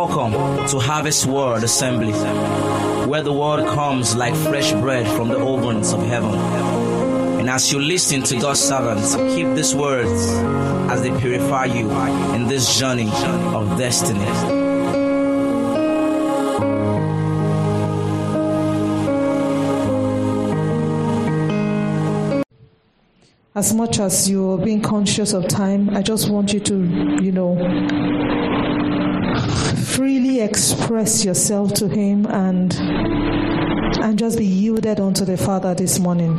Welcome to Harvest Word Assembly, where the word comes like fresh bread from the ovens of heaven. And as you listen to God's servants, keep these words as they purify you in this journey of destiny. As much as you're being conscious of time, I just want you to, freely express yourself to Him and just be yielded unto the Father this morning.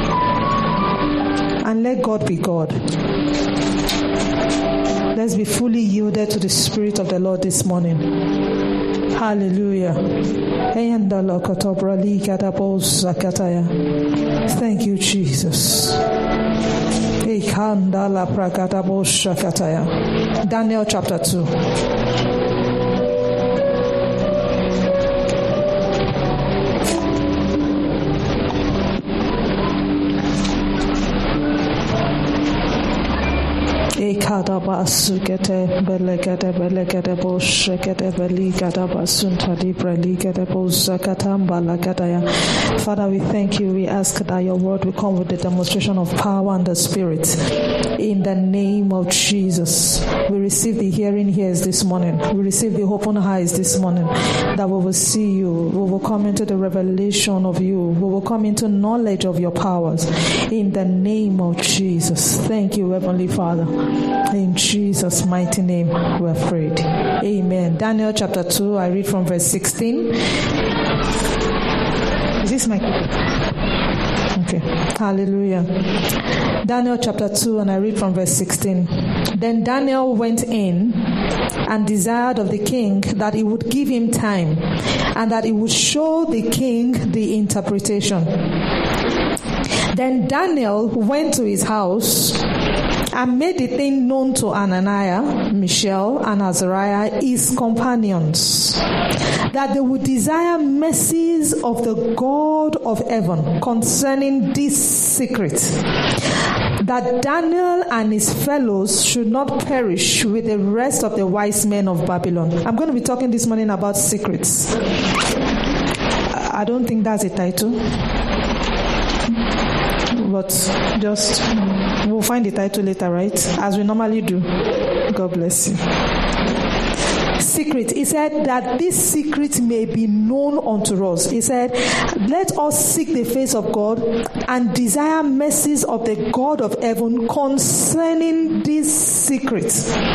And let God be God. Let's be fully yielded to the Spirit of the Lord this morning. Hallelujah. Thank you, Jesus. Daniel chapter 2. Father, we thank you. We ask that your word will come with the demonstration of power and the Spirit. In the name of Jesus, we receive the hearing ears this morning. We receive the open eyes this morning, that we will see you. We will come into the revelation of you. We will come into knowledge of your powers. In the name of Jesus. Thank you, Heavenly Father. In Jesus' mighty name we are prayed. Amen. Daniel chapter 2, I read from verse 16. Is this my... Okay. Hallelujah. Daniel chapter 2, and I read from verse 16. Then Daniel went in and desired of the king that he would give him time, and that he would show the king the interpretation. Then Daniel went to his house and made the thing known to Ananiah, Mishael, and Azariah, his companions, that they would desire mercies of the God of heaven concerning this secret, that Daniel and his fellows should not perish with the rest of the wise men of Babylon. I'm going to be talking this morning about secrets. I don't think that's a title, but just we'll find the title later, right? As we normally do. God bless you. Secret. He said that this secret may be known unto us. He said, let us seek the face of God and desire mercies of the God of heaven concerning this secret.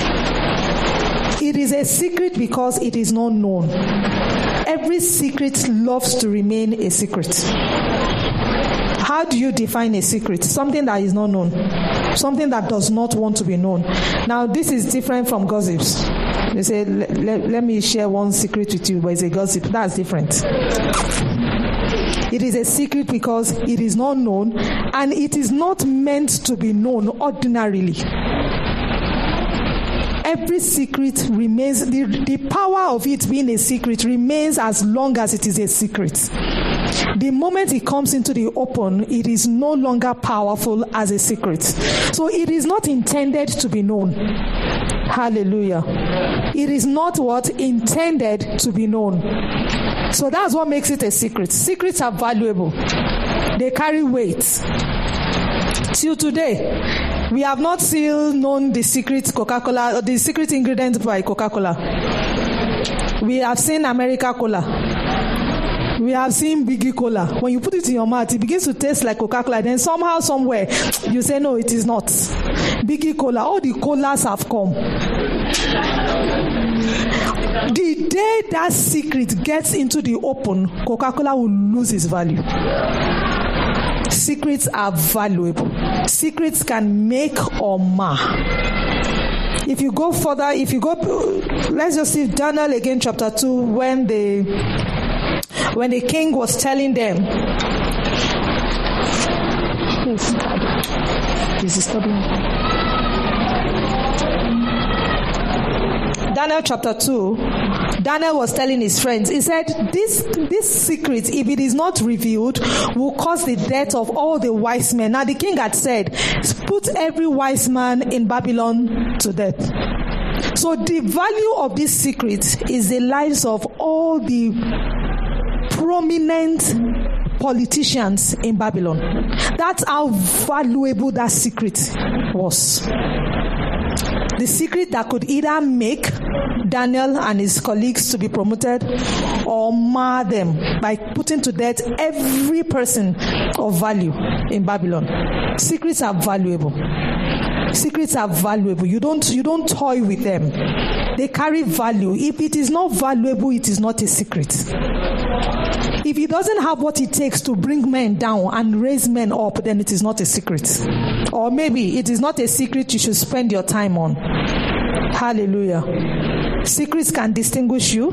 It is a secret because it is not known. Every secret loves to remain a secret. How do you define a secret? Something that is not known. Something that does not want to be known. Now, this is different from gossips. They say, let me share one secret with you, but it's a gossip. That's different. It is a secret because it is not known, and it is not meant to be known ordinarily. Every secret remains, the power of it being a secret remains as long as it is a secret. The moment it comes into the open, it is no longer powerful as a secret. So it is not intended to be known. Hallelujah. It is not what intended to be known. So that's what makes it a secret. Secrets are valuable. They carry weight. Till today, we have not still known the secret Coca-Cola, or the secret ingredient by Coca-Cola. We have seen America Cola. We have seen Biggie Cola. When you put it in your mouth, it begins to taste like Coca-Cola. Then somehow, somewhere, you say, no, it is not. Biggie Cola. All the colas have come. The day that secret gets into the open, Coca-Cola will lose its value. Secrets are valuable. Secrets can make or mar. If you go further, let's just see Daniel again, chapter 2, when the king was telling them, Daniel chapter 2, Daniel was telling his friends, he said, this secret, if it is not revealed, will cause the death of all the wise men. Now the king had said, put every wise man in Babylon to death. So the value of this secret is the lives of all the prominent politicians in Babylon. That's how valuable that secret was. The secret that could either make Daniel and his colleagues to be promoted or mar them by putting to death every person of value in Babylon. Secrets are valuable. Secrets are valuable. You don't toy with them. They carry value. If it is not valuable, it is not a secret. If it doesn't have what it takes to bring men down and raise men up, then it is not a secret. Or maybe it is not a secret you should spend your time on. Hallelujah. Secrets can distinguish you.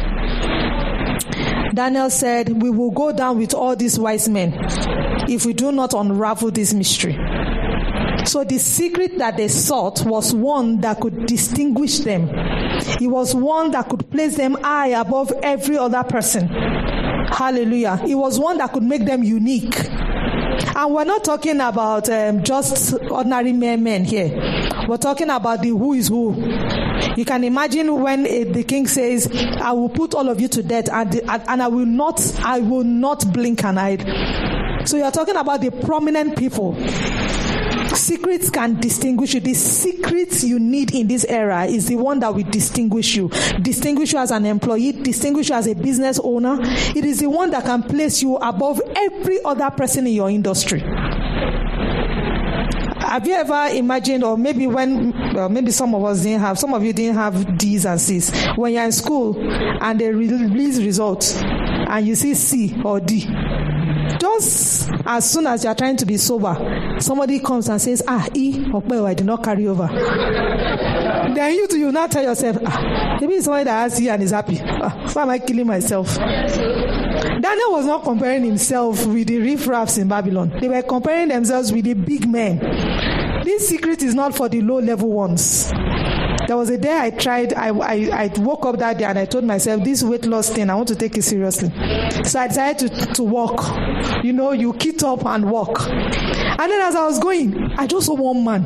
Daniel said, we will go down with all these wise men if we do not unravel this mystery. So the secret that they sought was one that could distinguish them. It was one that could place them high above every other person. Hallelujah. It was one that could make them unique. And we're not talking about just ordinary men here. We're talking about the who is who. You can imagine when the king says, I will put all of you to death and I will not blink an eye. So you're talking about the prominent people. Secrets can distinguish you. The secrets you need in this era is the one that will distinguish you. Distinguish you as an employee, distinguish you as a business owner. It is the one that can place you above every other person in your industry. Have you ever imagined, or maybe maybe some of you didn't have D's and C's. When you're in school and they release results and you see C or D, just as soon as you're trying to be sober, somebody comes and says, E, I did not carry over. Then you now tell yourself, maybe it's somebody that has E and is happy. Why am I killing myself? Daniel was not comparing himself with the riffraffs in Babylon. They were comparing themselves with the big men. This secret is not for the low-level ones. There was a day I woke up that day and I told myself, this weight loss thing, I want to take it seriously. So I decided to walk. You kit up and walk. And then as I was going, I just saw one man.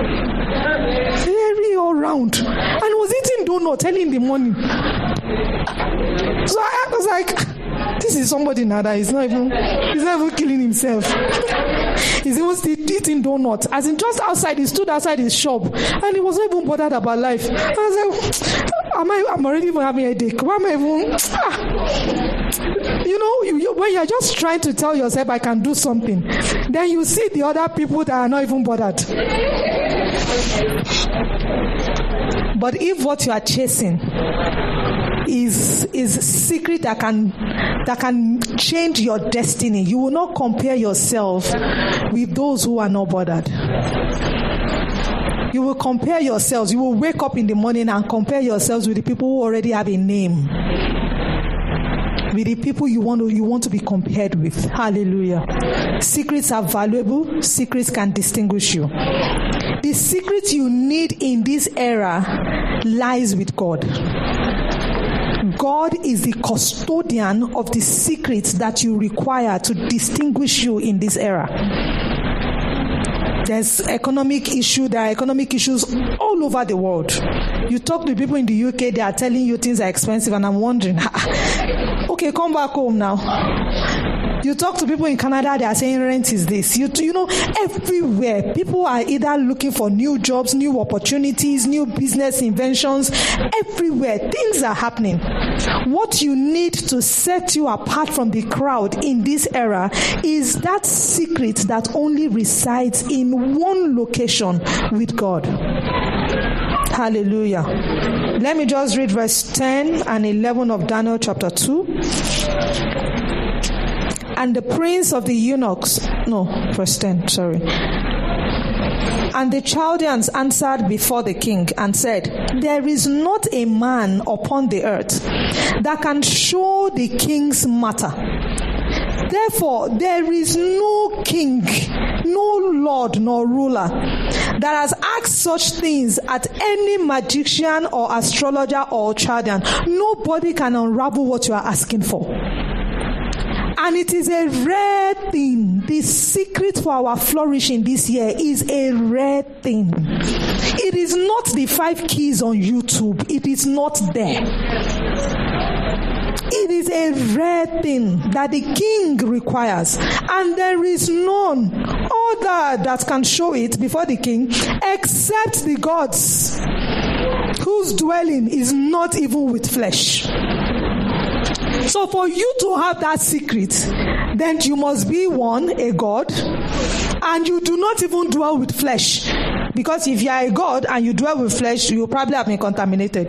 Very all round. And was eating donut early in the morning. So I was like, this is somebody now that he's not even killing himself. He's even still eating donuts. As in just outside, he stood outside his shop and he wasn't even bothered about life. I was like, I'm already even having a headache. Why am I even... when you're just trying to tell yourself I can do something, then you see the other people that are not even bothered. But if what you are chasing is secret that can change your destiny, you will not compare yourself with those who are not bothered. You will compare yourselves. You will wake up in the morning and compare yourselves with the people who already have a name, with the people you want to be compared with. Hallelujah. Secrets are valuable. Secrets can distinguish you. The secret you need in this era lies with God. God is the custodian of the secrets that you require to distinguish you in this era. There's economic issue. There are economic issues all over the world. You talk to people in the UK, they are telling you things are expensive, and I'm wondering, okay, come back home now. You talk to people in Canada, they are saying rent is this. Everywhere, people are either looking for new jobs, new opportunities, new business inventions. Everywhere, things are happening. What you need to set you apart from the crowd in this era is that secret that only resides in one location with God. Hallelujah. Let me just read verse 10 and 11 of Daniel chapter 2. And the prince of the eunuchs, verse 10, sorry. And the Chaldeans answered before the king and said, there is not a man upon the earth that can show the king's matter. Therefore, there is no king, no lord, nor ruler that has asked such things at any magician or astrologer or Chaldean. Nobody can unravel what you are asking for. And it is a rare thing. The secret for our flourishing this year is a rare thing. It is not the 5 keys on YouTube. It is not there. It is a rare thing that the king requires, and there is none other that can show it before the king except the gods, whose dwelling is not even with flesh. So for you to have that secret, then you must be a god, and you do not even dwell with flesh. Because if you are a god and you dwell with flesh, you probably have been contaminated.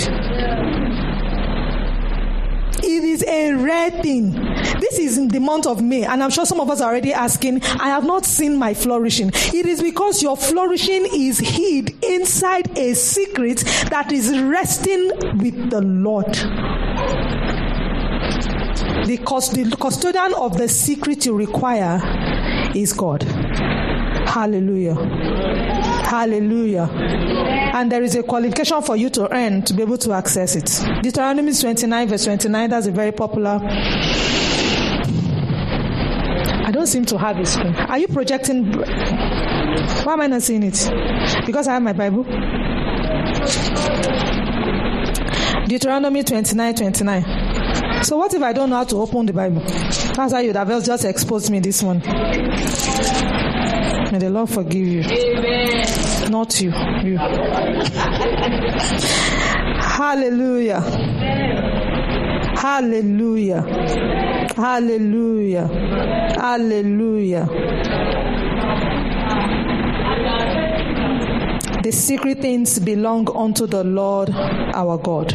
It is a rare thing. This is in the month of May, and I'm sure some of us are already asking, I have not seen my flourishing. It is because your flourishing is hid inside a secret that is resting with the Lord. The custodian of the secret you require is God. Hallelujah. Hallelujah. And there is a qualification for you to earn to be able to access it. Deuteronomy 29 verse 29, that's a very popular. I don't seem to have a screen. Are you projecting? Why am I not seeing it? Because I have my Bible. Deuteronomy 29 29. So what if I don't know how to open the Bible? That's how you'd have just exposed me this one. May the Lord forgive you. Amen. Not you. You. Hallelujah. Hallelujah. Hallelujah. Hallelujah. The secret things belong unto the Lord our God.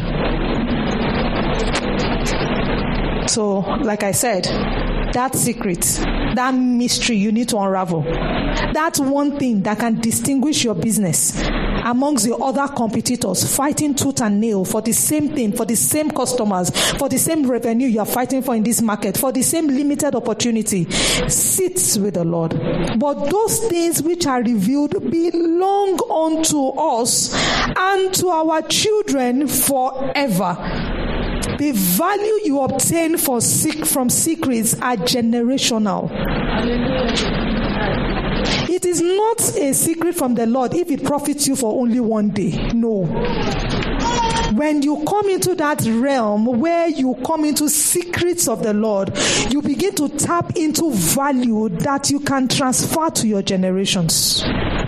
So, like I said, that secret, that mystery you need to unravel. That's one thing that can distinguish your business amongst the other competitors fighting tooth and nail for the same thing, for the same customers, for the same revenue you are fighting for in this market, for the same limited opportunity. Sits with the Lord. But those things which are revealed belong unto us and to our children forever. The value you obtain from secrets are generational. It is not a secret from the Lord if it profits you for only one day. No. When you come into that realm where you come into secrets of the Lord, you begin to tap into value that you can transfer to your generations.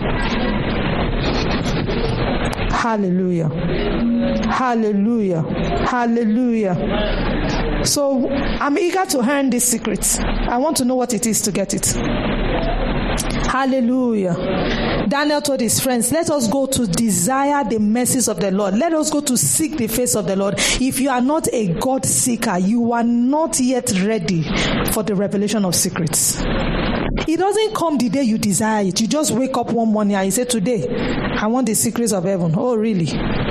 Hallelujah. Hallelujah. Hallelujah. So I'm eager to learn this secret. I want to know what it is to get it. Hallelujah. Daniel told his friends, let us go to desire the mercies of the Lord. Let us go to seek the face of the Lord. If you are not a God seeker, you are not yet ready for the revelation of secrets. It doesn't come the day you desire it. You just wake up one morning and you say, today, I want the secrets of heaven. Oh, really?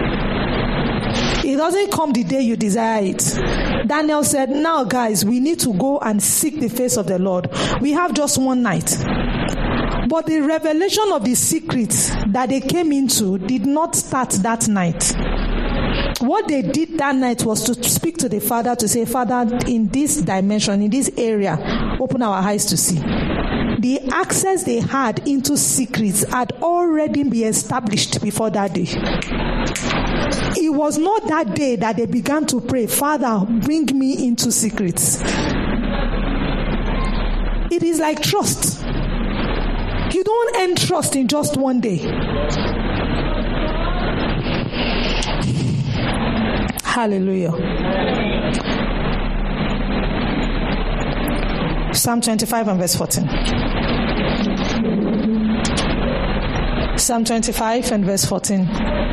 It doesn't come the day you desire it. Daniel said, now guys, we need to go and seek the face of the Lord. We have just one night. But the revelation of the secrets that they came into did not start that night. What they did that night was to speak to the Father to say, Father, in this dimension, in this area, open our eyes to see. The access they had into secrets had already been established before that day. It was not that day that they began to pray, Father, bring me into secrets. It is like trust. You don't end trust in just one day. Hallelujah. Psalm 25 and verse 14. Psalm 25 and verse 14.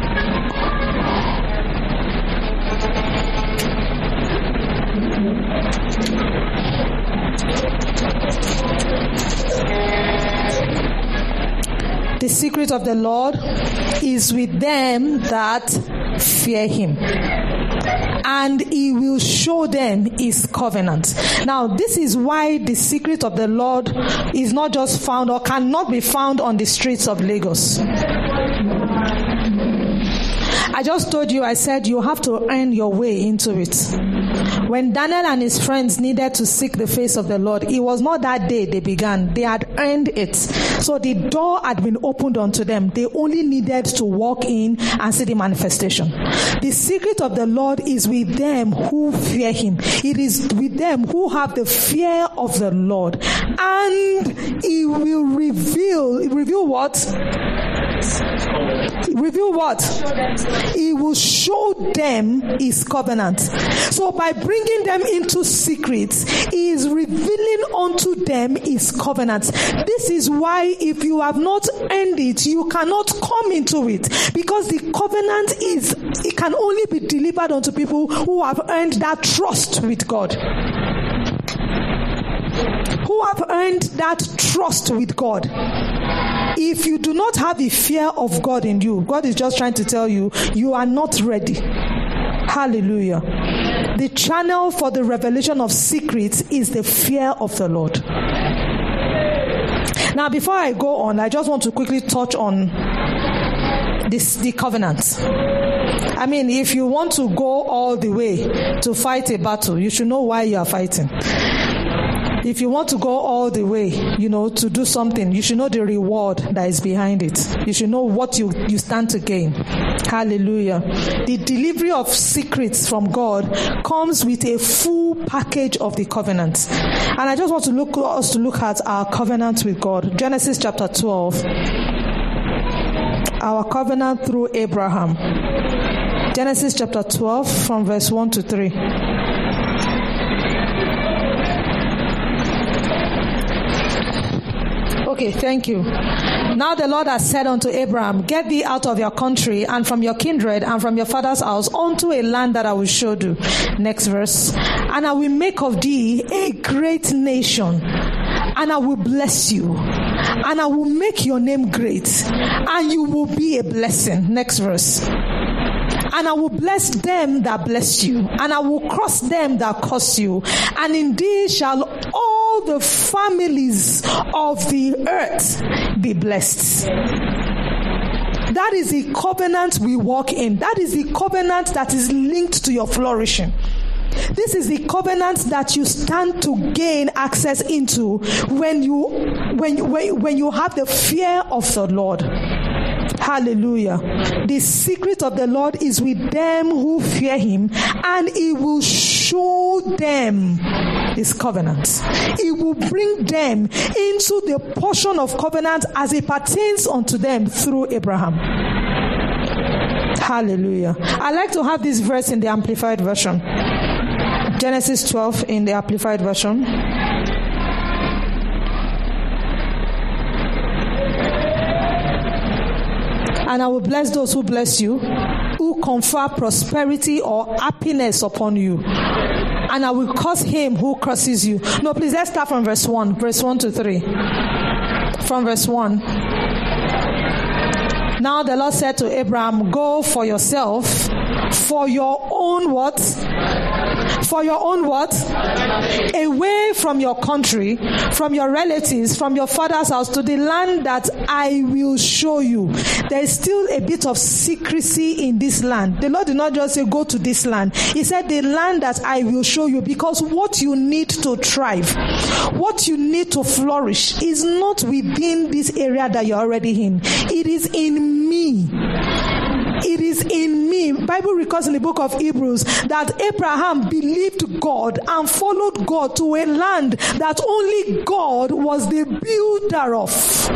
The secret of the Lord is with them that fear him, and he will show them his covenant. Now, this is why the secret of the Lord is not just found or cannot be found on the streets of Lagos. I I just told you, I said you have to earn your way into it. When Daniel and his friends needed to seek the face of the Lord, it was not that day they began. They had earned it. So the door had been opened unto them. They only needed to walk in and see the manifestation. The secret of the Lord is with them who fear him. It is with them who have the fear of the Lord. And he will reveal what? Reveal what? He will show them his covenant. So by bringing them into secrets, he is revealing unto them his covenant. This is why if you have not earned it, you cannot come into it, because the covenant it can only be delivered unto people who have earned that trust with God. Who have earned that trust with God. If you do not have the fear of God in you, God is just trying to tell you, you are not ready. Hallelujah. The channel for the revelation of secrets is the fear of the Lord. Now, before I go on, I just want to quickly touch on the covenant. I mean, if you want to go all the way to fight a battle, you should know why you are fighting. If you want to go all the way, to do something, you should know the reward that is behind it. You should know what you stand to gain. Hallelujah. The delivery of secrets from God comes with a full package of the covenant. And I just want us to look at our covenant with God. Genesis chapter 12. Our covenant through Abraham. Genesis chapter 12 from verse 1 to 3. Okay, thank you. Now the Lord has said unto Abraham, get thee out of your country and from your kindred and from your father's house unto a land that I will show you. Next verse. And I will make of thee a great nation, and I will bless you, and I will make your name great, and you will be a blessing. Next verse. And I will bless them that bless you, and I will curse them that curse you, and in thee shall all the families of the earth be blessed. That is the covenant we walk in. That is the covenant that is linked to your flourishing. This is the covenant that you stand to gain access into when you have the fear of the Lord. Hallelujah. The secret of the Lord is with them who fear him, and he will show them his covenant. He will bring them into the portion of covenant as it pertains unto them through Abraham. Hallelujah. I like to have this verse in the Amplified Version. Genesis 12 in the Amplified Version. And I will bless those who bless you, who confer prosperity or happiness upon you. And I will curse him who curses you. No, please, let's start from verse 1. Verse 1 to 3. From verse 1. Now the Lord said to Abraham, go for yourself, for your own what? For your own what? Away from your country, from your relatives, from your father's house, to the land that I will show you. There is still a bit of secrecy in this land. The Lord did not just say go to this land. He said the land that I will show you, because what you need to thrive, what you need to flourish is not within this area that you're already in. It is in me. It is in me. Bible records in the book of Hebrews that Abraham believed God and followed God to a land that only God was the builder of.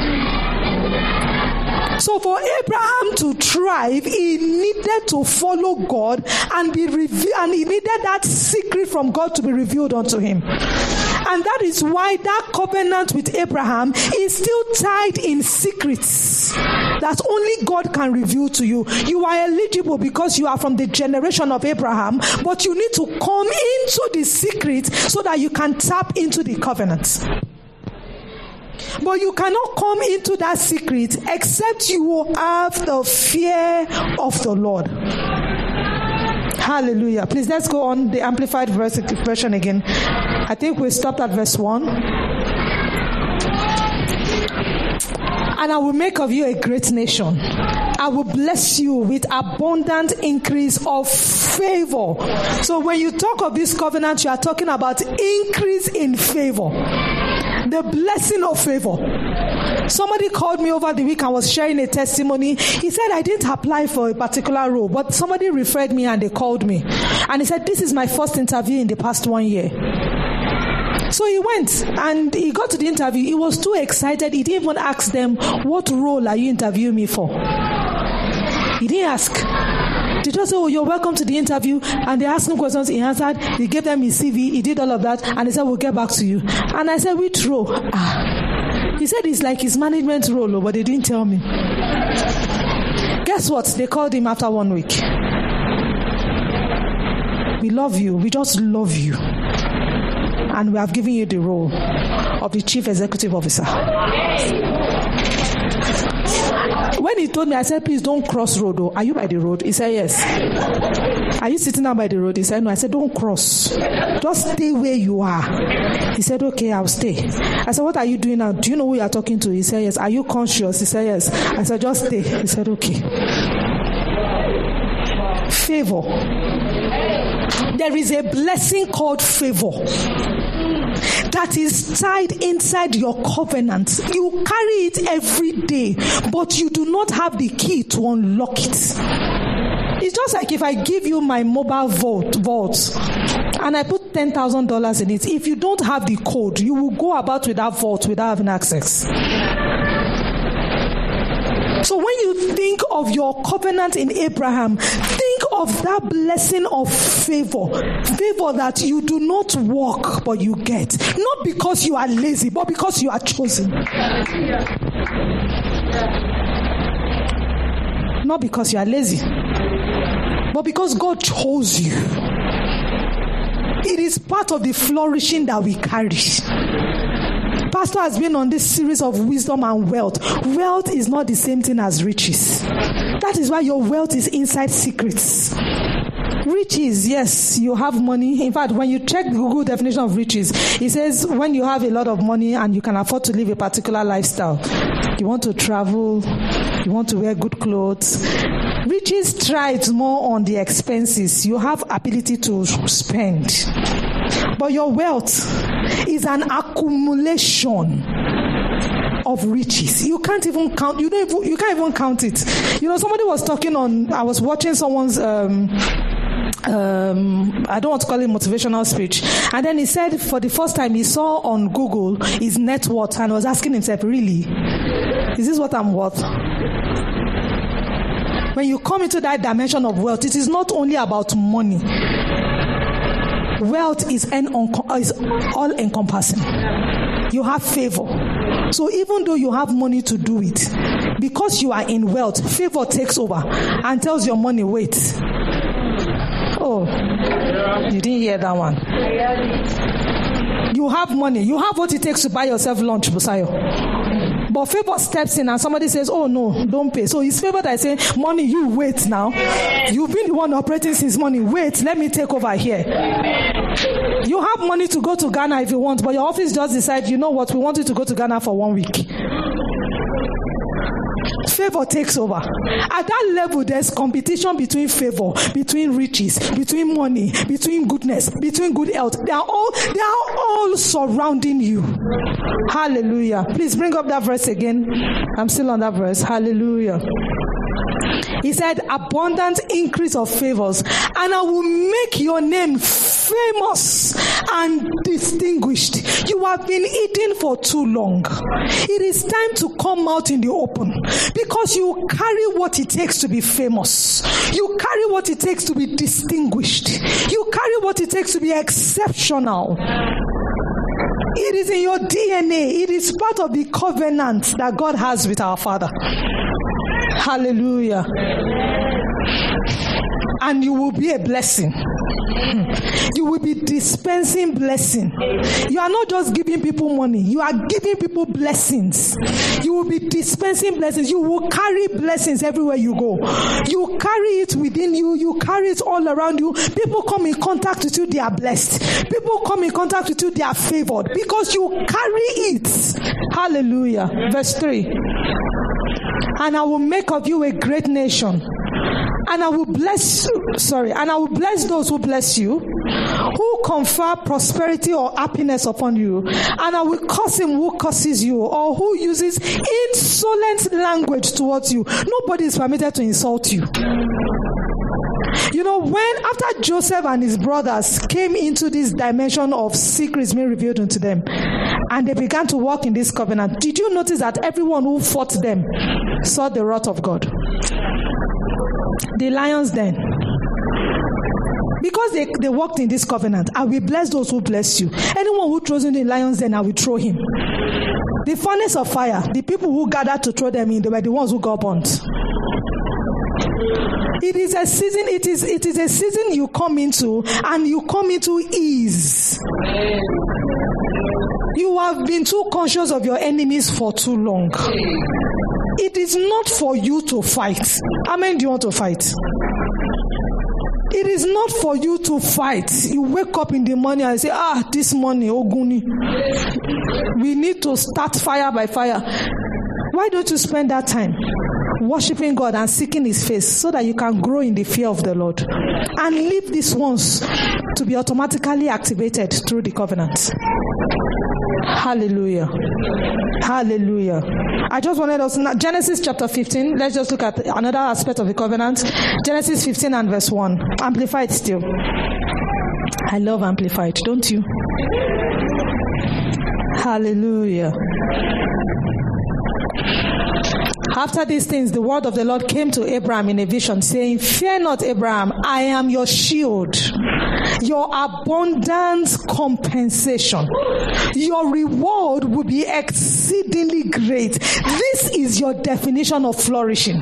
So for Abraham to thrive, he needed to follow God and be revealed, and he needed that secret from God to be revealed unto him. And that is why that covenant with Abraham is still tied in secrets that only God can reveal to you. You are eligible because you are from the generation of Abraham, but you need to come into the secret so that you can tap into the covenant. But you cannot come into that secret except you have the fear of the Lord. Hallelujah. Please, let's go on the Amplified Version again. I think we stopped at verse 1. And I will make of you a great nation. I will bless you with abundant increase of favor. So when you talk of this covenant, you are talking about increase in favor. The blessing of favor. Somebody called me over the week and was sharing a testimony. He said, I didn't apply for a particular role, but somebody referred me and they called me. And he said, this is my first interview in the past 1 year. So he went and he got to the interview. He was too excited. He didn't even ask them, what role are you interviewing me for? He didn't ask. They just said, oh, you're welcome to the interview. And they asked him questions. He answered. He gave them his CV. He did all of that. And he said, we'll get back to you. And I said, which role? He said, it's like his management role, but they didn't tell me. Guess what? They called him after 1 week. We love you. We just love you. And we have given you the role of the chief executive officer. When he told me, I said, please don't cross road. Oh. Are you by the road? He said, yes. Are you sitting down by the road? He said, no. I said, don't cross. Just stay where you are. He said, okay, I'll stay. I said, what are you doing now? Do you know who you are talking to? He said, yes. Are you conscious? He said, yes. I said, just stay. He said, okay. Favor. There is a blessing called favor that is tied inside your covenant. You carry it every day, but you do not have the key to unlock it. It's just like if I give you my mobile vault and I put $10,000 in it. If you don't have the code, you will go about with that vault without having access. So when you think of your covenant in Abraham, think of that blessing of favor. Favor that you do not walk, but you get. Not because you are lazy, but because you are chosen. Not because you are lazy, but because God chose you. It is part of the flourishing that we carry. Pastor has been on this series of wisdom and wealth. Wealth is not the same thing as riches. That is why your wealth is inside secrets. Riches, yes, you have money. In fact, when you check the Google definition of riches, it says when you have a lot of money and you can afford to live a particular lifestyle. You want to travel, you want to wear good clothes. Riches thrives more on the expenses. You have ability to spend. But your wealth is an accumulation of riches. You can't even count. You can't even count it. You know, somebody was talking on. I was watching someone's. I don't want to call it motivational speech. And then he said, for the first time, he saw on Google his net worth and was asking himself, "Really, is this what I'm worth?" When you come into that dimension of wealth, it is not only about money. Wealth is all-encompassing. You have favor. So even though you have money to do it, because you are in wealth, favor takes over and tells your money, wait. Oh, you didn't hear that one. You have money. You have what it takes to buy yourself lunch, Busayo. But favor steps in and somebody says, oh no, don't pay. So it's favor that say, money, you wait now. You've been the one operating since morning. Wait, let me take over here. You have money to go to Ghana if you want, but your office just decide, you know what, we want you to go to Ghana for 1 week. Favor takes over. At that level, there's competition between favor, between riches, between money, between goodness, between good health. They are all surrounding you. Hallelujah. Please bring up that verse again. I'm still on that verse. Hallelujah. He said, abundant increase of favors, and I will make your name famous and distinguished. You have been hidden for too long. It is time to come out in the open, because you carry what it takes to be famous. You carry what it takes to be distinguished. You carry what it takes to be exceptional. It is in your DNA. It is part of the covenant that God has with our Father. Hallelujah. And you will be a blessing. You will be dispensing blessing. You are not just giving people money. You are giving people blessings. You will be dispensing blessings. You will carry blessings everywhere you go. You carry it within you. You carry it all around you. People come in contact with you, they are blessed. People come in contact with you, they are favored, because you carry it. Hallelujah. Verse 3. and I will make of you a great nation. And I will bless those who bless you, who confer prosperity or happiness upon you. And I will curse him who curses you, or who uses insolent language towards you. Nobody is permitted to insult you. You know, when after Joseph and his brothers came into this dimension of secrets being revealed unto them, and they began to walk in this covenant, did you notice that everyone who fought them saw the wrath of God? The lions then, because they walked in this covenant, I will bless those who bless you. Anyone who throws in the lions, then I will throw him. The furnace of fire, the people who gathered to throw them in, they were the ones who got burnt. It is a season, it is a season you come into, and you come into ease. You have been too conscious of your enemies for too long. It is not for you to fight. How many do you want to fight? It is not for you to fight. You wake up in the morning and say, this morning, Oguni, we need to start fire by fire. Why don't you spend that time worshiping God and seeking his face, so that you can grow in the fear of the Lord and leave these ones to be automatically activated through the covenant? Hallelujah. Hallelujah. I just wanted us now, Genesis chapter 15. Let's just look at another aspect of the covenant. Genesis 15 and verse 1. Amplified still. I love Amplified, don't you? Hallelujah. After these things, the word of the Lord came to Abraham in a vision, saying, Fear not, Abraham, I am your shield, your abundant compensation. Your reward will be exceedingly great. This is your definition of flourishing.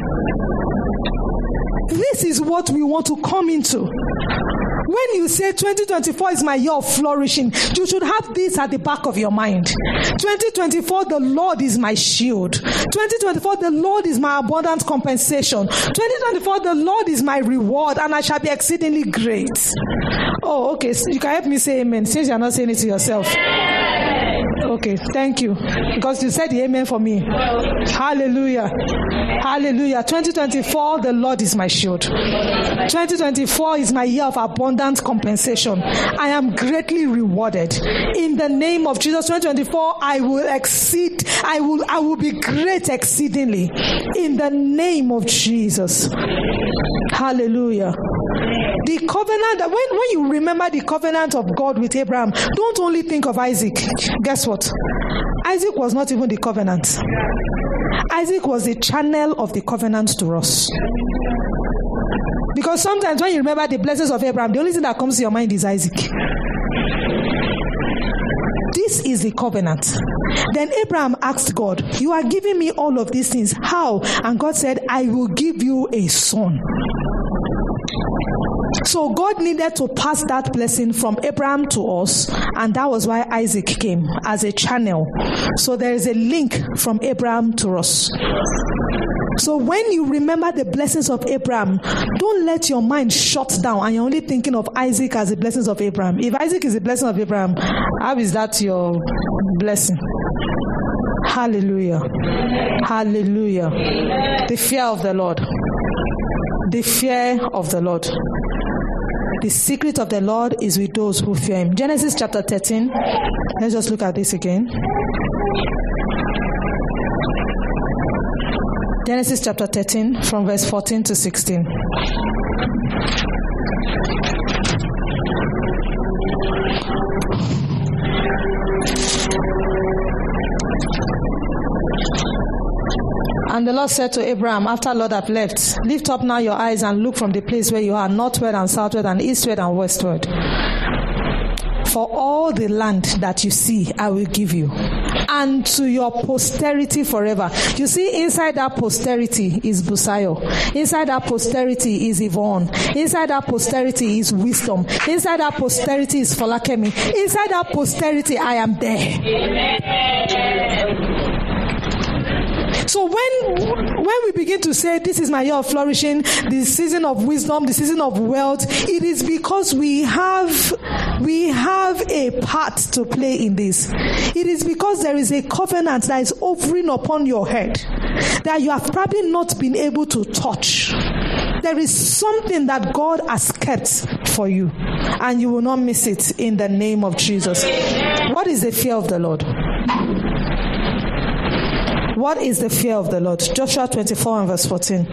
This is what we want to come into. When you say 2024 is my year of flourishing, you should have this at the back of your mind. 2024, the Lord is my shield. 2024, the Lord is my abundant compensation. 2024, the Lord is my reward, and I shall be exceedingly great. Oh, okay. So you can help me say amen, since you are not saying it to yourself. Okay, thank you. Because you said the amen for me. Hallelujah. Hallelujah. 2024, the Lord is my shield. 2024 is my year of abundant compensation. I am greatly rewarded. In the name of Jesus, 2024, I will exceed. I will be great exceedingly. In the name of Jesus. Hallelujah. The covenant, when you remember the covenant of God with Abraham, don't only think of Isaac. Guess what? Isaac was not even the covenant. Isaac was the channel of the covenant to us. Because sometimes when you remember the blessings of Abraham, the only thing that comes to your mind is Isaac. This is the covenant. Then Abraham asked God, you are giving me all of these things. How? And God said, I will give you a son. So God needed to pass that blessing from Abraham to us, and that was why Isaac came as a channel. So there is a link from Abraham to us. So when you remember the blessings of Abraham, don't let your mind shut down and you're only thinking of Isaac as the blessings of Abraham. If Isaac is the blessing of Abraham, how is that your blessing? Hallelujah. Hallelujah. The fear of the Lord. The fear of the Lord. The secret of the Lord is with those who fear him. Genesis chapter 13. Let's just look at this again. Genesis chapter 13 from verse 14 to 16. And the Lord said to Abraham, after Lot had left, lift up now your eyes and look from the place where you are, northward and southward and eastward and westward. For all the land that you see, I will give you, and to your posterity forever. You see, inside that posterity is Busayo. Inside that posterity is Yvonne. Inside that posterity is wisdom. Inside that posterity is Folakemi. Inside that posterity, I am there. So when we begin to say this is my year of flourishing, the season of wisdom, the season of wealth, it is because we have a part to play in this. It is because there is a covenant that is hovering upon your head. that you have probably not been able to touch. There is something that God has kept for you, and you will not miss it in the name of Jesus. What is the fear of the Lord? What is the fear of the Lord? Joshua 24 and verse 14.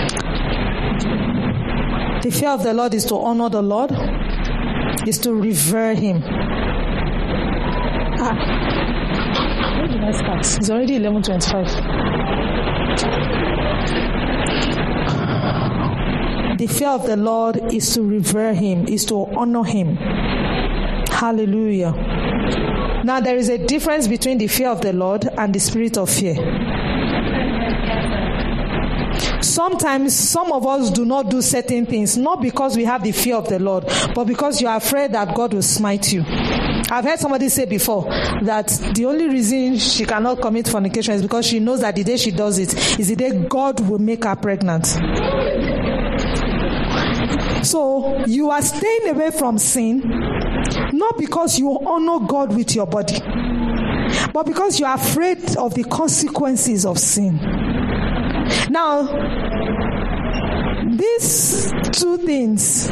The fear of the Lord is to honor the Lord, is to revere Him. Where did I start? It's already 11:25. The fear of the Lord is to revere Him, is to honor Him. Hallelujah. Now there is a difference between the fear of the Lord and the spirit of fear. Sometimes some of us do not do certain things, not because we have the fear of the Lord, but because you are afraid that God will smite you. I've heard somebody say before that the only reason she cannot commit fornication is because she knows that the day she does it is the day God will make her pregnant. So you are staying away from sin, not because you honor God with your body, but because you are afraid of the consequences of sin. Now, these two things,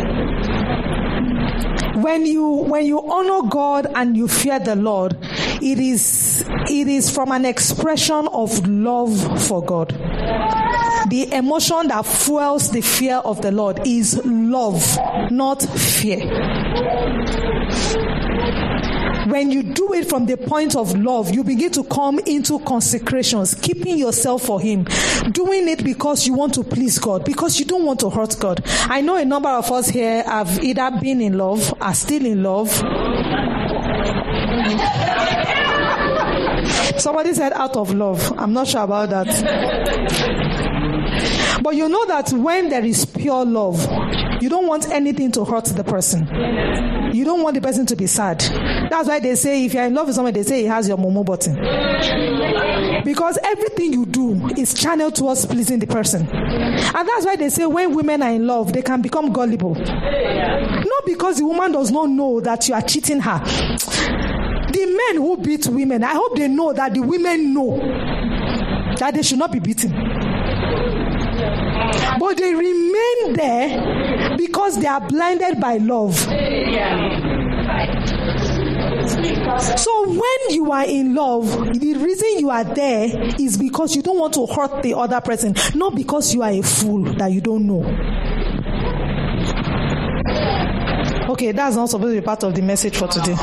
when you honor God and you fear the Lord, it is from an expression of love for God. The emotion that fuels the fear of the Lord is love, not fear. When you do it from the point of love, you begin to come into consecrations, keeping yourself for Him, doing it because you want to please God, because you don't want to hurt God. I know a number of us here have either been in love, are still in love. Somebody said out of love. I'm not sure about that. But you know that when there is pure love, you don't want anything to hurt the person. You don't want the person to be sad. That's why they say if you're in love with someone, they say he has your momo button. Because everything you do is channeled towards pleasing the person. And that's why they say when women are in love, they can become gullible. Not because the woman does not know that you are cheating her. The men who beat women, I hope they know that the women know that they should not be beaten. But they remain there because they are blinded by love. So when you are in love, the reason you are there is because you don't want to hurt the other person, not because you are a fool that you don't know. Okay, that's not supposed to be part of the message for today.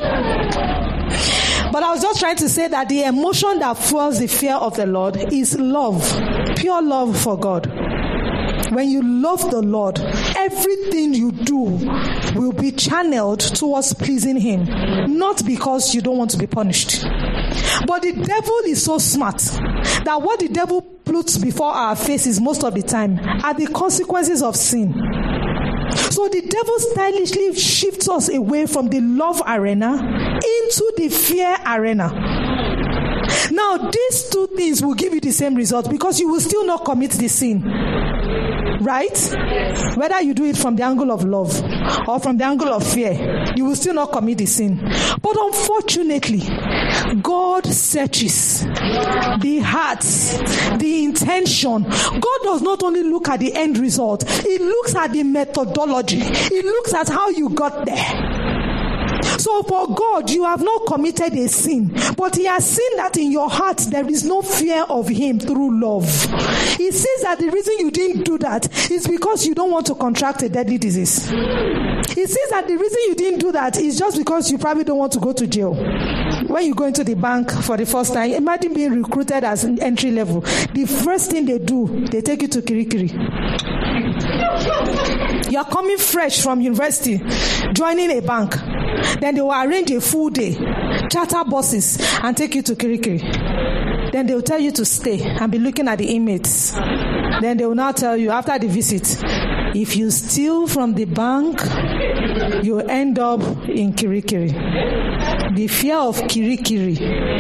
But I was just trying to say that the emotion that fuels the fear of the Lord is love, pure love for God. When you love the Lord, everything you do will be channeled towards pleasing Him, not because you don't want to be punished. But the devil is so smart that what the devil puts before our faces most of the time are the consequences of sin. So the devil stylishly shifts us away from the love arena into the fear arena. Now, these two things will give you the same result because you will still not commit the sin. Right? Whether you do it from the angle of love or from the angle of fear, you will still not commit the sin. But unfortunately, God searches the hearts, the intention. God does not only look at the end result, He looks at the methodology. He looks at how you got there. So for God, you have not committed a sin, but He has seen that in your heart there is no fear of Him through love. He sees that the reason you didn't do that is because you don't want to contract a deadly disease. He sees that the reason you didn't do that is just because you probably don't want to go to jail. When you go into the bank for the first time, imagine being recruited as an entry level. The first thing they do, they take you to Kirikiri. You are coming fresh from university, joining a bank. Then they will arrange a full day, charter buses, and take you to Kirikiri. Then they will tell you to stay and be looking at the inmates. Then they will now tell you after the visit, if you steal from the bank, you end up in Kirikiri. The fear of Kirikiri.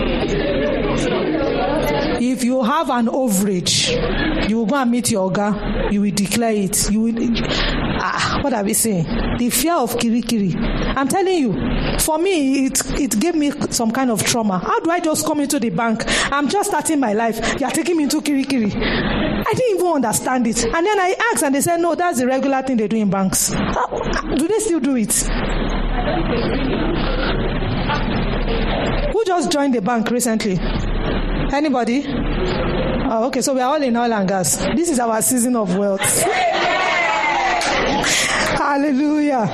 If you have an overage, you will go and meet your Oga. You will declare it. What are we saying? The fear of kirikiri. I'm telling you, for me, it gave me some kind of trauma. How do I just come into the bank? I'm just starting my life. You are taking me into kirikiri. I didn't even understand it. And then I asked and they said, no, that's the regular thing they do in banks. Do they still do it? Who just joined the bank recently? Anybody? Oh, okay, so we are all in oil and gas. This is our season of wealth. Hallelujah.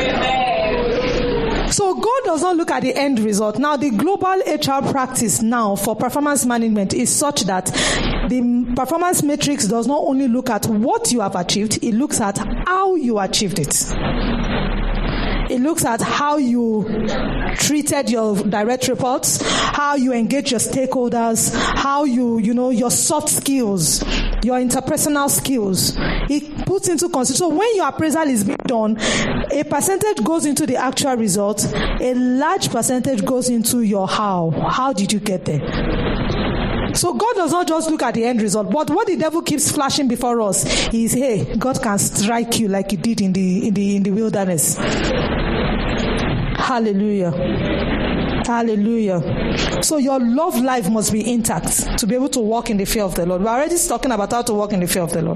So God does not look at the end result. Now, the global HR practice now for performance management is such that the performance matrix does not only look at what you have achieved, it looks at how you achieved it. It looks at how you treated your direct reports, how you engage your stakeholders, how your soft skills, your interpersonal skills. It puts into consideration. So when your appraisal is being done, a percentage goes into the actual result, a large percentage goes into your how. How did you get there? So God does not just look at the end result, but what the devil keeps flashing before us is, hey, God can strike you like he did in the wilderness. Hallelujah. Hallelujah. So your love life must be intact to be able to walk in the fear of the Lord. We're already talking about how to walk in the fear of the Lord.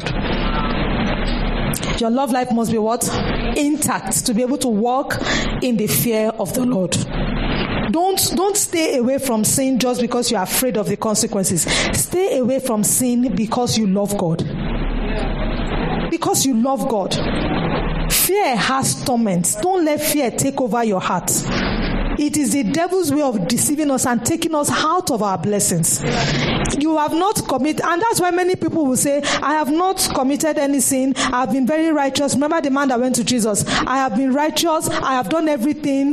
Your love life must be what? Intact to be able to walk in the fear of the Lord. Don't stay away from sin just because you're afraid of the consequences. Stay away from sin because you love God. Because you love God. Fear has torment. Don't let fear take over your heart. It is the devil's way of deceiving us and taking us out of our blessings. You have not committed, and that's why many people will say, I have not committed any sin. I have been very righteous. Remember the man that went to Jesus. I have been righteous. I have done everything.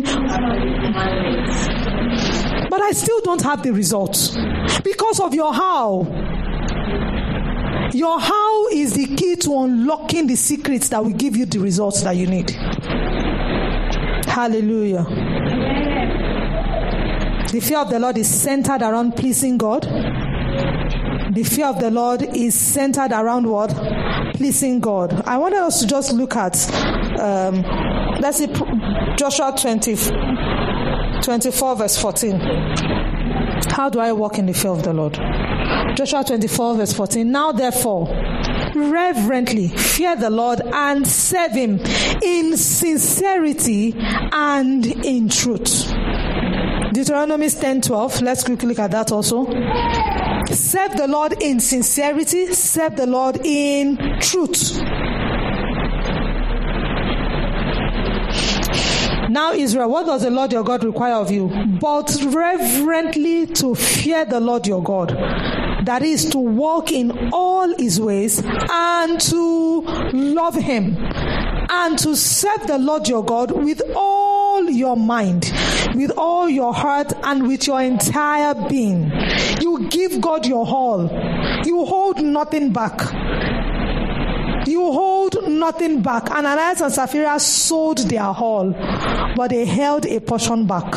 But I still don't have the results because of your how. Your how is the key to unlocking the secrets that will give you the results that you need. Hallelujah. The fear of the Lord is centered around pleasing God. The fear of the Lord is centered around what? Pleasing God. I wanted us to just look at, let's see, Joshua 24 verse 14. How do I walk in the fear of the Lord? Joshua 24 verse 14. Now therefore, reverently fear the Lord and serve him in sincerity and in truth. Deuteronomy 10:12. Let's quickly look at that also. Serve the Lord in sincerity, serve the Lord in truth. Now Israel, what does the Lord your God require of you? But reverently to fear the Lord your God. That is to walk in all his ways and to love him and to serve the Lord your God with all your mind, with all your heart, and with your entire being. You give God your all. You hold nothing back. You hold nothing back. Ananias and Sapphira sold their all, but they held a portion back.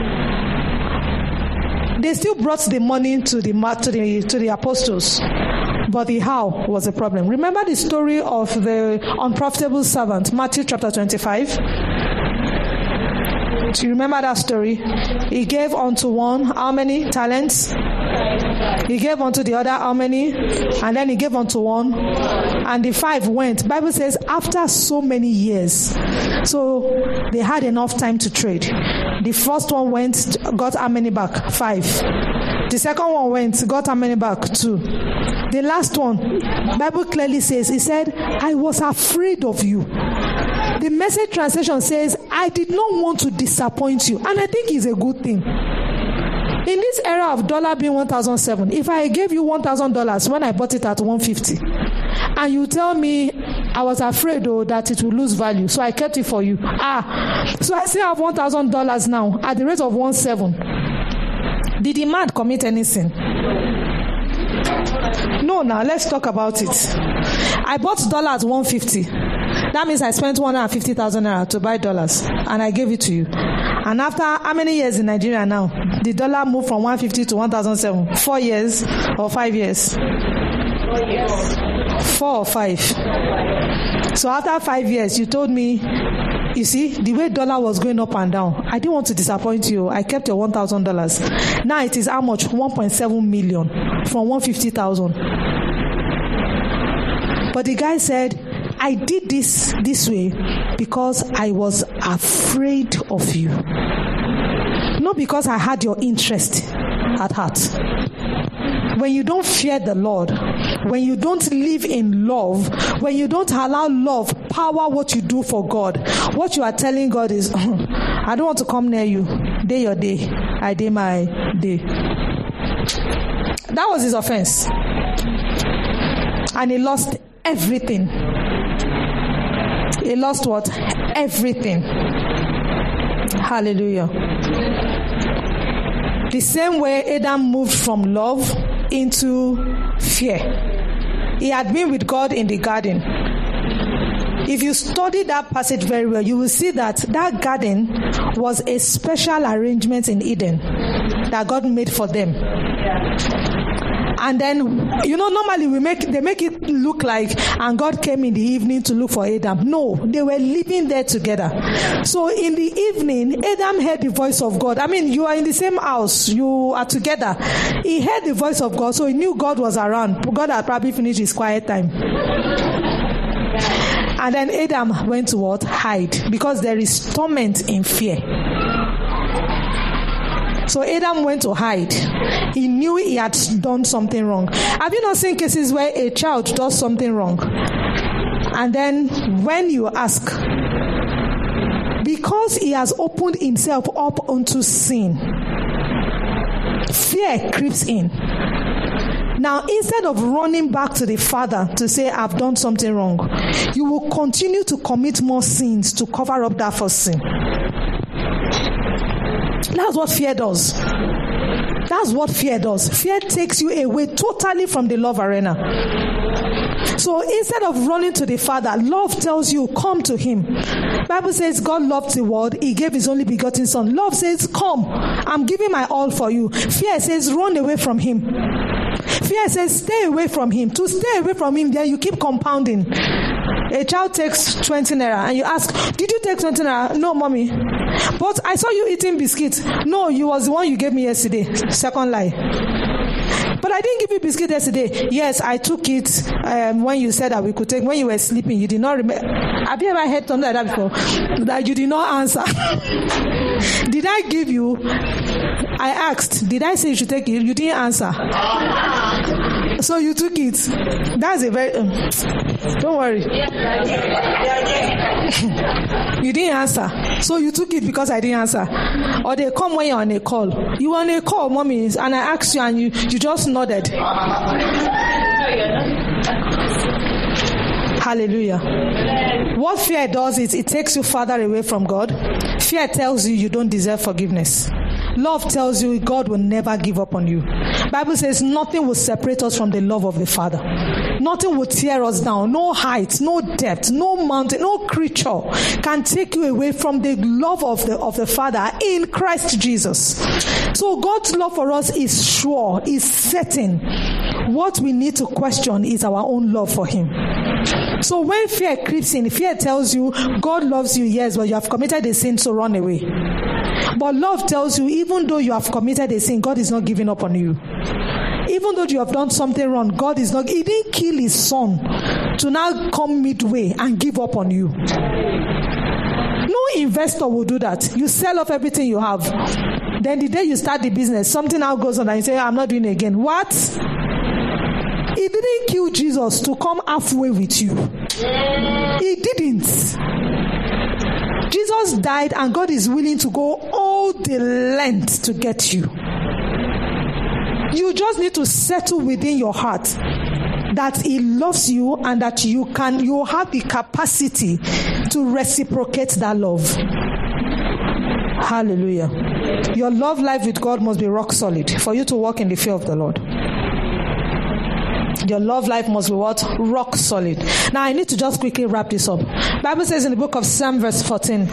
They still brought the money to the apostles, but the how was the problem. Remember the story of the unprofitable servant, Matthew chapter 25? Do you remember that story? He gave unto one how many talents? He gave unto the other how many? And then he gave unto one. And the 5 went. Bible says after so many years. So they had enough time to trade. The first one went, got how many back? 5. The second one went, got how many back? 2. The last one, Bible clearly says, he said, I was afraid of you. The Message translation says, I did not want to disappoint you. And I think it's a good thing. In this era of dollar being 1,007, if I gave you $1,000 when I bought it at 150, and you tell me I was afraid that it will lose value, so I kept it for you. So I still have $1,000 now at the rate of 1.7. Did the man commit any sin? No, now let's talk about it. I bought dollars 150. That means I spent 150,000 naira to buy dollars, and I gave it to you. And after how many years in Nigeria now? The dollar moved from 150 to 1,007. 4 years or 5 years? 4 years. 4 or 5. So after 5 years, you told me, you see, the way dollar was going up and down, I didn't want to disappoint you. I kept your $1,000. Now it is how much? 1.7 million from 150,000. But the guy said, I did this way because I was afraid of you. Not because I had your interest at heart. When you don't fear the Lord, when you don't live in love, when you don't allow love power what you do for God, what you are telling God is, I don't want to come near you. Day your day, I day my day. That was his offense. And he lost everything. He lost what? Everything. Hallelujah. The same way Adam moved from love into fear. He had been with God in the garden. If you study that passage very well, you will see that that garden was a special arrangement in Eden that God made for them. And then, normally they make it look like, and God came in the evening to look for Adam. No, they were living there together. So in the evening, Adam heard the voice of God. I mean, you are in the same house, you are together. He heard the voice of God, so he knew God was around. God had probably finished his quiet time. And then Adam went to what? Hide. Because there is torment in fear. So Adam went to hide. He knew he had done something wrong. Have you not seen cases where a child does something wrong? And then when you ask, because he has opened himself up unto sin, fear creeps in. Now, instead of running back to the father to say, I've done something wrong, you will continue to commit more sins to cover up that first sin. That's what fear does. That's what fear does. Fear takes you away totally from the love arena. So instead of running to the Father, love tells you, come to Him. Bible says God loved the world. He gave His only begotten Son. Love says, come. I'm giving my all for you. Fear says, run away from Him. Fear says, stay away from Him. To stay away from Him, then you keep compounding. A child takes 20 naira and you ask, did you take 20 naira? No, mommy. But I saw you eating biscuits. No, you was the one you gave me yesterday. Second lie. But I didn't give you biscuit yesterday. Yes, I took it when you said that we could take, when you were sleeping. You did not remember. Have you ever heard something like that before? That you did not answer. Did I give you? I asked, did I say you should take it? You didn't answer. So you took it. That's a very... don't worry. You didn't answer. So you took it because I didn't answer. Or they come when you're on a call. You were on a call, mommy, and I asked you and you just nodded. Hallelujah. What fear does is it takes you farther away from God. Fear tells you don't deserve forgiveness. Love tells you God will never give up on you. Bible says nothing will separate us from the love of the Father. Nothing will tear us down. No height, no depth, no mountain, no creature can take you away from the love of the Father in Christ Jesus. So God's love for us is sure, is certain. What we need to question is our own love for Him. So when fear creeps in, fear tells you God loves you, yes, but you have committed a sin, so run away. But love tells you, even though you have committed a sin, God is not giving up on you. Even though you have done something wrong, God is not. He didn't kill His Son to now come midway and give up on you. No investor will do that. You sell off everything you have. Then the day you start the business, something now goes on and you say, I'm not doing it again. What? He didn't kill Jesus to come halfway with you. He didn't. Jesus died and God is willing to go all the length to get you. You just need to settle within your heart that He loves you and that you have the capacity to reciprocate that love. Hallelujah. Your love life with God must be rock solid for you to walk in the fear of the Lord. Your love life must be what? Rock solid. Now I need to just quickly wrap this up. Bible says in the book of Psalm verse 14.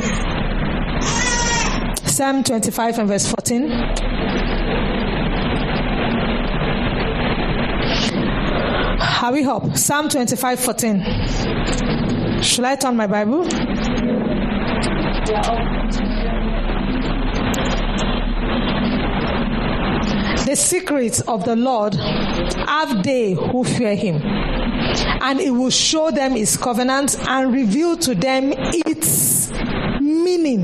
Psalm 25 and verse 14. Are we up? Psalm 25:14. Should I turn my Bible? The secrets of the Lord have they who fear him, and it will show them his covenant and reveal to them its meaning.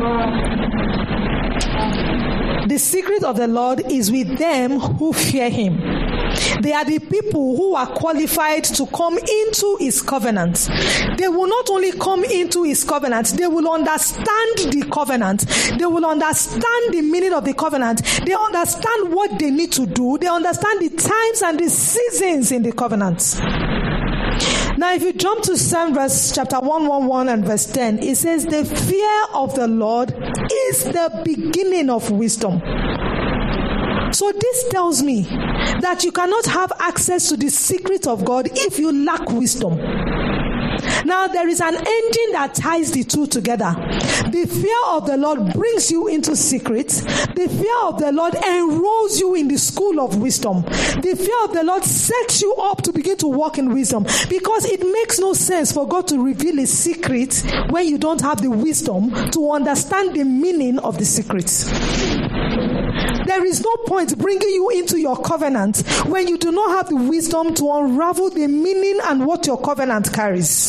The secret of the Lord is with them who fear him. They are the people who are qualified to come into his covenant. They will not only come into his covenant, they will understand the covenant. They will understand the meaning of the covenant. They understand what they need to do. They understand the times and the seasons in the covenant. Now, if you jump to Psalm chapter 111 and verse 10, it says, the fear of the Lord is the beginning of wisdom. So this tells me that you cannot have access to the secret of God if you lack wisdom. Now, there is an engine that ties the two together. The fear of the Lord brings you into secrets. The fear of the Lord enrolls you in the school of wisdom. The fear of the Lord sets you up to begin to walk in wisdom, because it makes no sense for God to reveal a secret when you don't have the wisdom to understand the meaning of the secrets. There is no point bringing you into your covenant when you do not have the wisdom to unravel the meaning and what your covenant carries.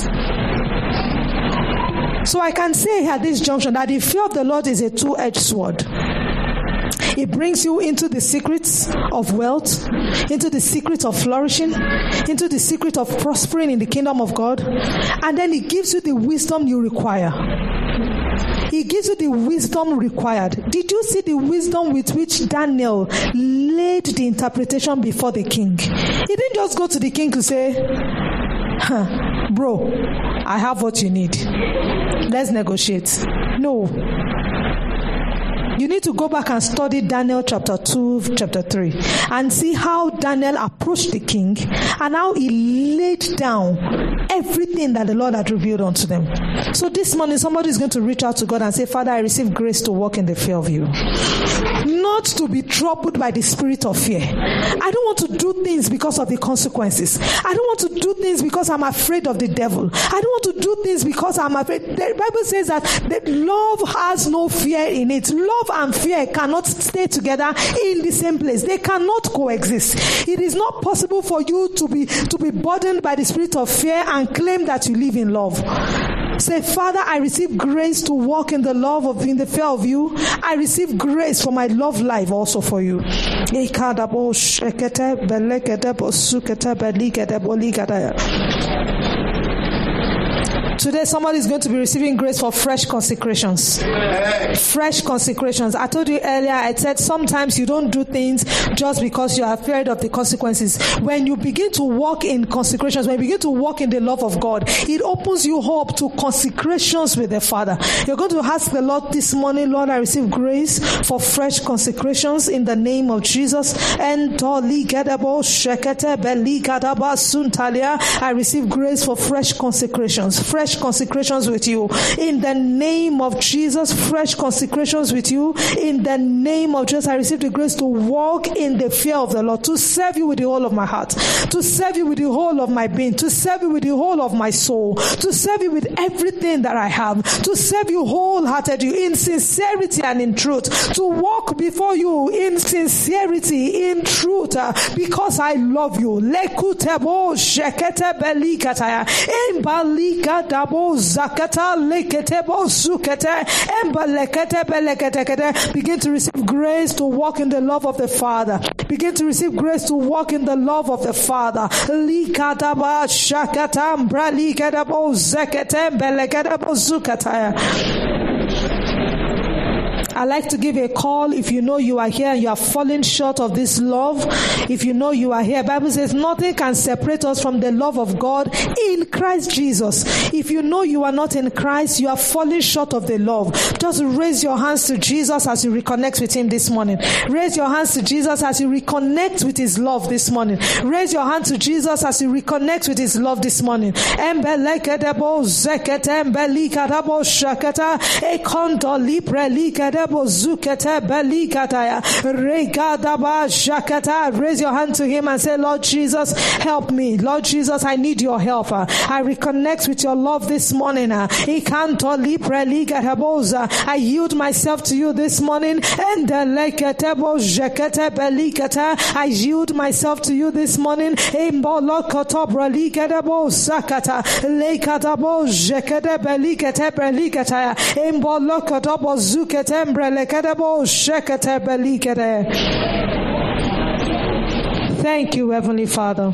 So I can say at this junction that the fear of the Lord is a two-edged sword. It brings you into the secrets of wealth, into the secrets of flourishing, into the secret of prospering in the kingdom of God, and then it gives you the wisdom you require. He gives you the wisdom required. Did you see the wisdom with which Daniel laid the interpretation before the king? He didn't just go to the king to say, bro, I have what you need. Let's negotiate. No. You need to go back and study Daniel chapter 2, chapter 3, and see how Daniel approached the king and how he laid down everything that the Lord had revealed unto them. So this morning, somebody is going to reach out to God and say, Father, I receive grace to walk in the fear of you. Not to be troubled by the spirit of fear. I don't want to do things because of the consequences. I don't want to do things because I'm afraid of the devil. I don't want to do things because I'm afraid. The Bible says that love has no fear in it. Love and fear cannot stay together in the same place. They cannot coexist. It is not possible for you to be burdened by the spirit of fear and claim that you live in love. Say, Father, I receive grace to walk in the love of, in the fear of you. I receive grace for my love life also for you. Today, somebody is going to be receiving grace for fresh consecrations. Fresh consecrations. I told you earlier, I said sometimes you don't do things just because you are afraid of the consequences. When you begin to walk in consecrations, when you begin to walk in the love of God, it opens you up to consecrations with the Father. You're going to ask the Lord this morning, Lord, I receive grace for fresh consecrations in the name of Jesus. I receive grace for fresh consecrations. Fresh consecrations with you in the name of Jesus. Fresh consecrations with you in the name of Jesus. I receive the grace to walk in the fear of the Lord, to serve you with the whole of my heart, to serve you with the whole of my being, to serve you with the whole of my soul, to serve you with everything that I have, to serve you wholeheartedly in sincerity and in truth, to walk before you in sincerity, in truth, because I love you. Begin to receive grace to walk in the love of the Father. Begin to receive grace to walk in the love of the Father. I like to give a call if you know you are here and you are falling short of this love. If you know you are here, Bible says nothing can separate us from the love of God in Christ Jesus. If you know you are not in Christ, you are falling short of the love. Just raise your hands to Jesus as you reconnect with him this morning. Raise your hands to Jesus as you reconnect with his love this morning. Raise your hand to Jesus as you reconnect with his love this morning. Raise your hand to him and say, Lord Jesus, help me. Lord Jesus, I need your help. I reconnect with your love this morning. I yield myself to you this morning. I yield myself to you this morning. Thank you, Heavenly Father.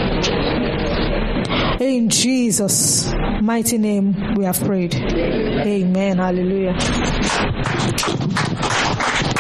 In Jesus' mighty name we have prayed. Amen. Hallelujah.